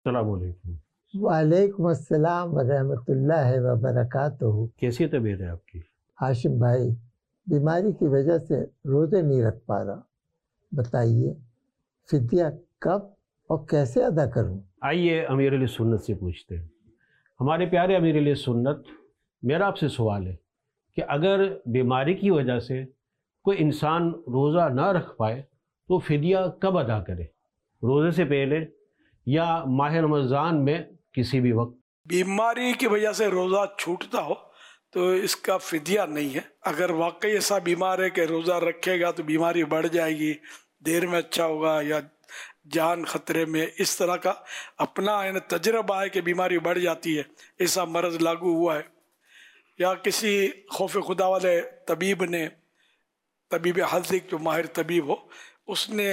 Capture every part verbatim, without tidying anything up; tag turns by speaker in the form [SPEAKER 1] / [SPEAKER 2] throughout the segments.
[SPEAKER 1] السلام علیکم۔
[SPEAKER 2] وعلیکم السلام ورحمۃ اللہ وبرکاتہ۔
[SPEAKER 1] کیسی طبیعت ہے آپ کی؟
[SPEAKER 2] ہاشم بھائی، بیماری کی وجہ سے روزے نہیں رکھ پا رہا، بتائیے فدیہ کب اور کیسے ادا کروں؟
[SPEAKER 1] آئیے امیر علیہ سنت سے پوچھتے ہیں۔ ہمارے پیارے امیر علیہ سنت، میرا آپ سے سوال ہے کہ اگر بیماری کی وجہ سے کوئی انسان روزہ نہ رکھ پائے تو فدیہ کب ادا کرے؟ روزے سے پہلے یا ماہ رمضان میں کسی بھی وقت؟
[SPEAKER 3] بیماری کی وجہ سے روزہ چھوٹتا ہو تو اس کا فدیہ نہیں ہے۔ اگر واقعی ایسا بیمار ہے کہ روزہ رکھے گا تو بیماری بڑھ جائے گی، دیر میں اچھا ہوگا یا جان خطرے میں، اس طرح کا اپنا یعنی تجربہ ہے کہ بیماری بڑھ جاتی ہے، ایسا مرض لاگو ہوا ہے، یا کسی خوف خدا والے طبیب نے، طبیب حاذق جو ماہر طبیب ہو، اس نے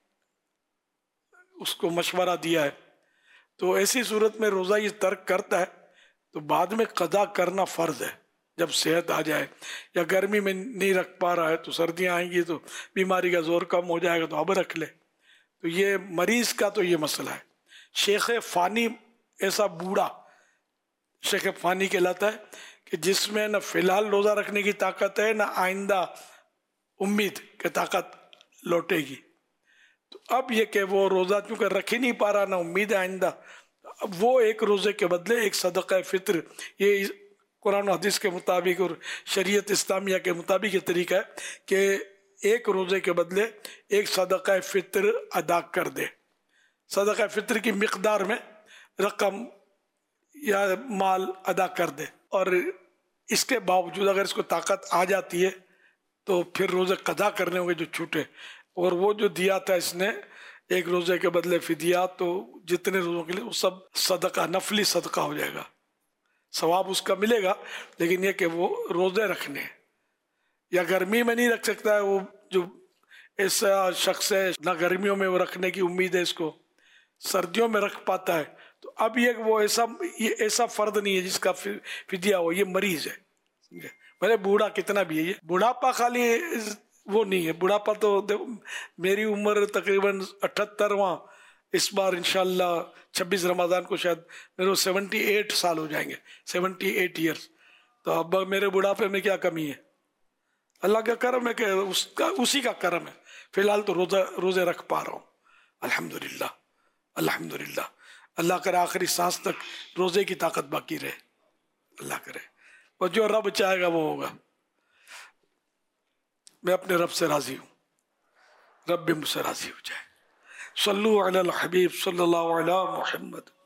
[SPEAKER 3] اس کو مشورہ دیا ہے، تو ایسی صورت میں روزہ یہ ترک کرتا ہے تو بعد میں قضا کرنا فرض ہے جب صحت آ جائے، یا گرمی میں نہیں رکھ پا رہا ہے تو سردیاں آئیں گی تو بیماری کا زور کم ہو جائے گا تو اب رکھ لے۔ تو یہ مریض کا تو یہ مسئلہ ہے۔ شیخ فانی ایسا بوڑھا شیخ فانی کہلاتا ہے کہ جس میں نہ فی الحال روزہ رکھنے کی طاقت ہے نہ آئندہ امید کہ طاقت لوٹے گی، تو اب یہ کہ وہ روزہ چونکہ رکھ ہی نہیں پا رہا، نہ امید ہے آئندہ، اب وہ ایک روزے کے بدلے ایک صدقہ فطر، یہ قرآن و حدیث کے مطابق اور شریعت اسلامیہ کے مطابق یہ طریقہ ہے کہ ایک روزے کے بدلے ایک صدقہ فطر ادا کر دے۔ صدقہ فطر کی مقدار میں رقم یا مال ادا کر دے، اور اس کے باوجود اگر اس کو طاقت آ جاتی ہے تو پھر روزے قضا کرنے ہوں گے جو چھوٹے، اور وہ جو دیا تھا اس نے ایک روزے کے بدلے فدیہ، تو جتنے روزوں کے لیے وہ سب صدقہ، نفلی صدقہ ہو جائے گا، ثواب اس کا ملے گا، لیکن یہ کہ وہ روزے رکھنے، یا گرمی میں نہیں رکھ سکتا ہے وہ جو ایسا شخص ہے نہ گرمیوں میں وہ رکھنے کی امید ہے، اس کو سردیوں میں رکھ پاتا ہے، تو اب یہ وہ ایسا یہ ایسا فرد نہیں ہے جس کا فدیہ ہو، یہ مریض ہے، بھلے بوڑھا کتنا بھی ہے۔ یہ بڑھاپا خالی وہ نہیں ہے، بڑھاپا تو میری عمر تقریباً اٹھترواں اس بار انشاءاللہ چھبیس رمضان کو شاید میرے سیونٹی ایٹ سال ہو جائیں گے، سیونٹی ایٹ ایئرس، تو اب میرے بڑھاپے میں کیا کمی ہے؟ اللہ کا کرم ہے کہ اس کا اسی کا کرم ہے، فی الحال تو روزہ روزے رکھ پا رہا ہوں الحمدللہ الحمدللہ۔ اللہ کرے آخری سانس تک روزے کی طاقت باقی رہے، اللہ کرے، اور جو رب چاہے گا وہ ہوگا۔ میں اپنے رب سے راضی ہوں، رب بھی مجھ سے راضی ہو جائے۔ صلو علی الحبیب صلی اللہ علیہ محمد۔